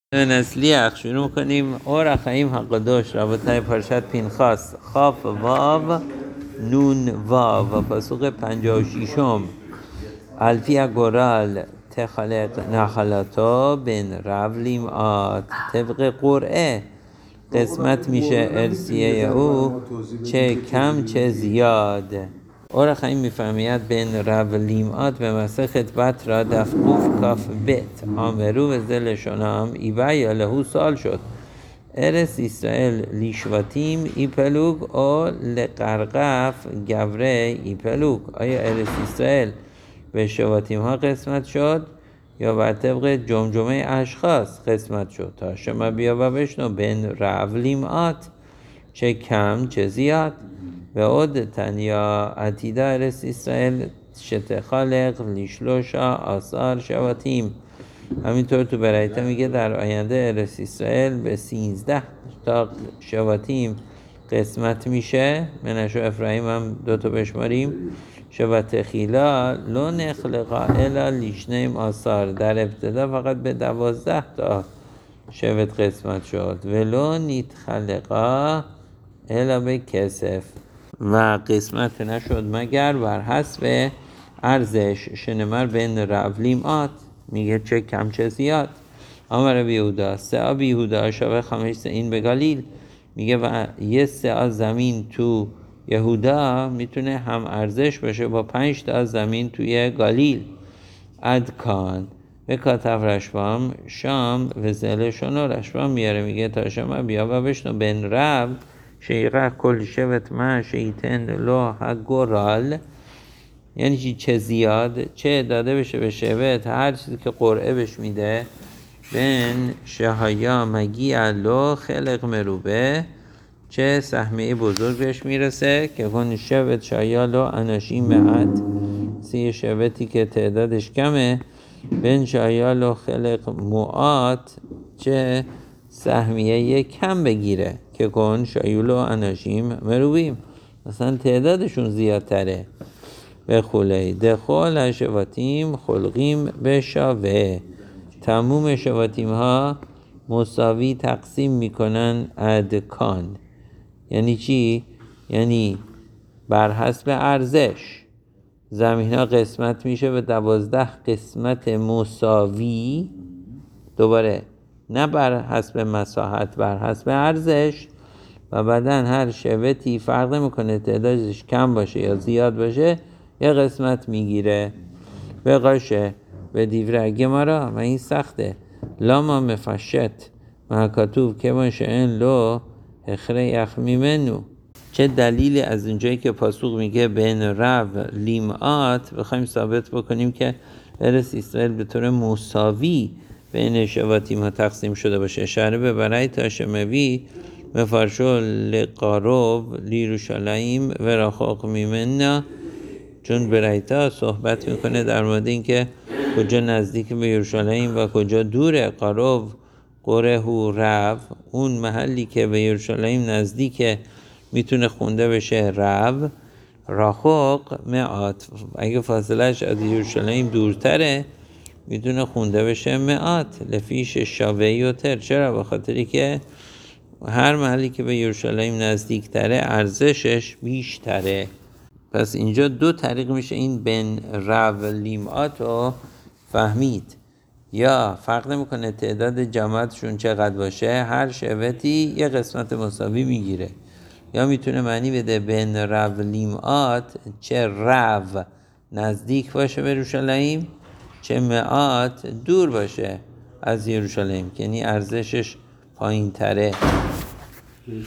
نسلیח شروع کنیم. اور החיים הקדוש רבותיי, פרשת פנחס خاف واو نون واو, פסוק 56. על פי הגורל תחלק נחלתו בין רב לימעט. طبق قرعه قسمت میشه ارثیه او چه کم چه زیاد. اور החיים میفهمید بین رب لیمعات به مسخت بط را دف قوف کاف بت آمرو و زل شنام ایبای لهو سال شد ارس اسرائیل لیشواتیم ای پلوگ او لقرقف گوره ای پلوگ. آیا ارس اسرائیل به شواتیم ها قسمت شد یا بر طبق جمجمه اشخاص قسمت شد؟ تا شما بیا و بشنو بین رب لیمعات چه کم چه زیاد. و عود تنیا عتیده ارس اسرائیل شتخالق لیشلوشا آثار شواتیم. همینطور تو برایته میگه در آینده ارس اسرائیل به 13 تا شواتیم قسمت میشه. منشو افرایم هم 2 تا بشماریم. شوات خیلا لو نخلقا الا لیشنیم آثار. در ابتدا فقط به 12 تا شوت قسمت شد. ولو نیت خلقا الا به کسف, و قسمت نشد مگر بر حسب ارزش. شنمر بین رب لیمعات میگه چه کم چه زیاد. امر بیهودا سعا بیهودا شاوه 5 سعین به گلیل. میگه و یه سعا زمین تو یهودا میتونه هم ارزش باشه با 5 تا زمین توی گلیل. ادکان به کاتف رشوام شام و زلشون و رشوام میاره. میگه تا شما بیا و بشنو بین رب شیقه کل شوت ما شیطن لو هگورال. یعنی چه زیاد چه داده بشه به شوت هر چیزی که قرعه بش میده. بین شهایا مگی لو خلق مروبه چه سهمه بزرگ بهش میرسه که کن شوت شهایا لو اناشی معت. سی شوتی که تعدادش کمه بین شهایا لو خلق موات چه سهمیه کم بگیره که کن شایولو اناشیم مروبیم, مثلا تعدادشون زیادتره. به خوله دخول شواتیم خلقیم به شاوه. تموم شواتیم ها مساوی تقسیم میکنن ادکان. یعنی چی؟ یعنی بر حسب ارزش زمین ها قسمت میشه به 12 قسمت مساوی. دوباره نه بر حسب مساحت, بر حسب ارزش. و بعدا هر شوتی فرق میکنه تعدادش کم باشه یا زیاد باشه یه قسمت میگیره. به قاشه به دیوره گمارا و این سخته. لاما مفشت محکاتوب که باشه این لو اخره یخمی منو. چه دلیلی از اونجایی که پاسوق میگه بین رب لیمعات بخوایم ثابت بکنیم که ارس اسرائیل به طور مساوی بین شواتیم ها تقسیم شده باشه. اشاره به برای تاشموی مفرشو لقاروب لیروشالایم و رخاق میمنا, چون برایتا صحبت میکنه در مورد این که کجا نزدیک به یروشالایم و کجا دوره. قاروب قره و رب, اون محلی که به یروشالایم نزدیکه میتونه خونده بشه رب. رخاق معات, اگه فاصلش از یروشالایم دورتره میتونه خونده بشه معات. لفیش شاوهی و تر. چرا؟ به خاطری که هر محلی که به یروشالایم نزدیک تره ارزشش بیشتره. پس اینجا 2 طریق میشه این بین رب لیمعات رو فهمید. یا فرق نمیکنه تعداد جماعتشون چقدر باشه, هر شوتی یه قسمت مساوی میگیره. یا میتونه معنی بده بین رب لیمعات چه رب نزدیک باشه به یروشالایم چه معات دور باشه از یروشالایم, یعنی ارزشش پایین تره.